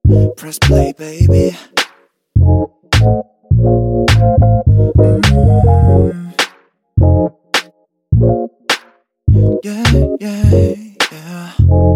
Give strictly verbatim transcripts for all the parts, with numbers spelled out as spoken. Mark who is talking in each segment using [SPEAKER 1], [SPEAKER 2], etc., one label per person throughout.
[SPEAKER 1] Press play baby. Mm. Yeah, yeah, yeah.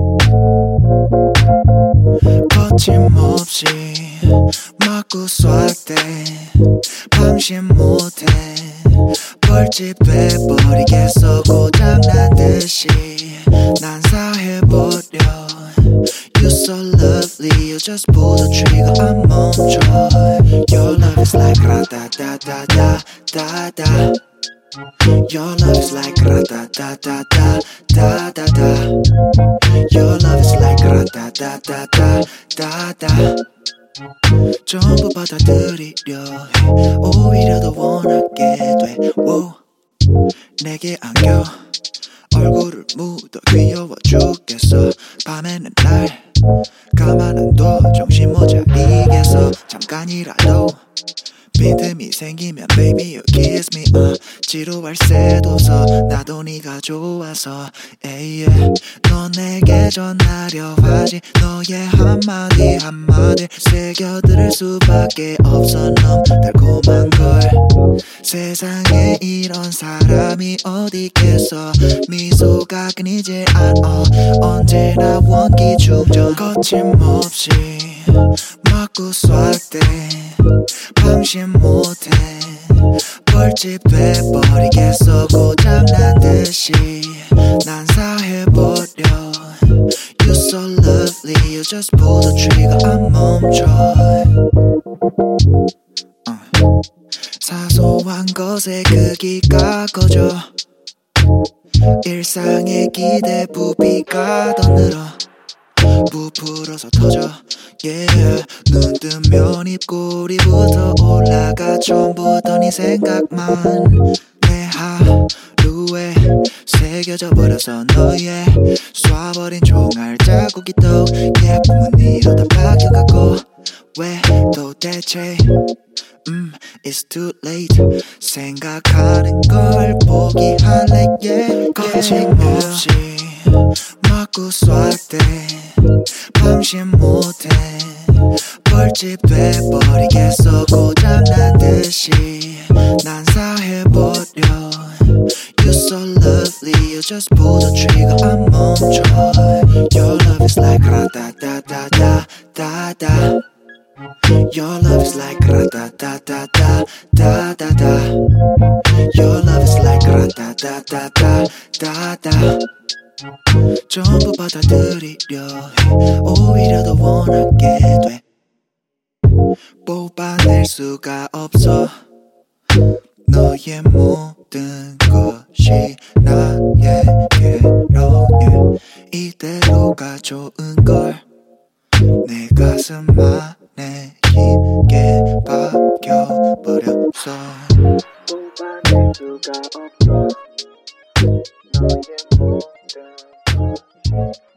[SPEAKER 1] 거침없이 맞고 쏴대 방심 못해 벌집 돼버리겠어 고장난 듯이 난 사해버려 You so lovely You just pull the trigger 안 멈춰 Your love is like ra-da-da-da-da-da-da Your love is like ra-da-da-da-da-da-da Your love is like ra-da-da-da-da-da-da 전부 받아들이려 해 오히려 더 원하게 돼 wow. 내게 안겨 얼굴을 묻어 귀여워 죽겠어 밤에는 날 가만 안 둬 정신 못 차리겠어 잠깐이라도 빈틈이 생기면 baby you kiss me uh. 지루할 새도 없어 나도 네가 좋아서 yeah. 넌 내게 전하려 하지 너의 한마디 한마디 새겨들을 수밖에 없어 너무 달콤한 걸 세상에 이런 사람이 어디 있겠어 미소가 끊이질 않아 언제나 원기 충전 거침없이 맞고 쏴대 방심 못해 벌집 돼버리겠어 고장난 듯이 난 사해버려 You so lovely You just pull the trigger 안 멈춰 uh. 사소한 것에 크기가 커져 일상의 기대 부비가 더 늘어 부풀어서 터져 yeah. 눈 뜨면 입꼬리부터 올라가 처음부터 네 생각만 내 하루에 새겨져 버려서 너의 쏴버린 총알 자국이 또 예쁨은 이러다 바뀌어가고 왜 도대체 음, it's too late 생각하는 걸 포기할래 yeah. 거침없이 맞고 쏴대 방심 못해 벌집 돼버리겠어 고장난 듯이 난 사해버려 You so lovely You just pull the trigger 안 멈춰 Your love is like ra-da-da-da-da-da-da Your love is like ra-da-da-da-da-da-da Your love is like ra-da-da-da-da-da-da 전부 받아들이려 해 오히려 더 원하게 돼 뽑아낼 수가 없어 너의 모든 것이 나에게로 yeah. 이대로가 좋은걸 내 가슴 안에 깊게 박혀버렸어 뽑아낼 수가 없어 너의 모든 것이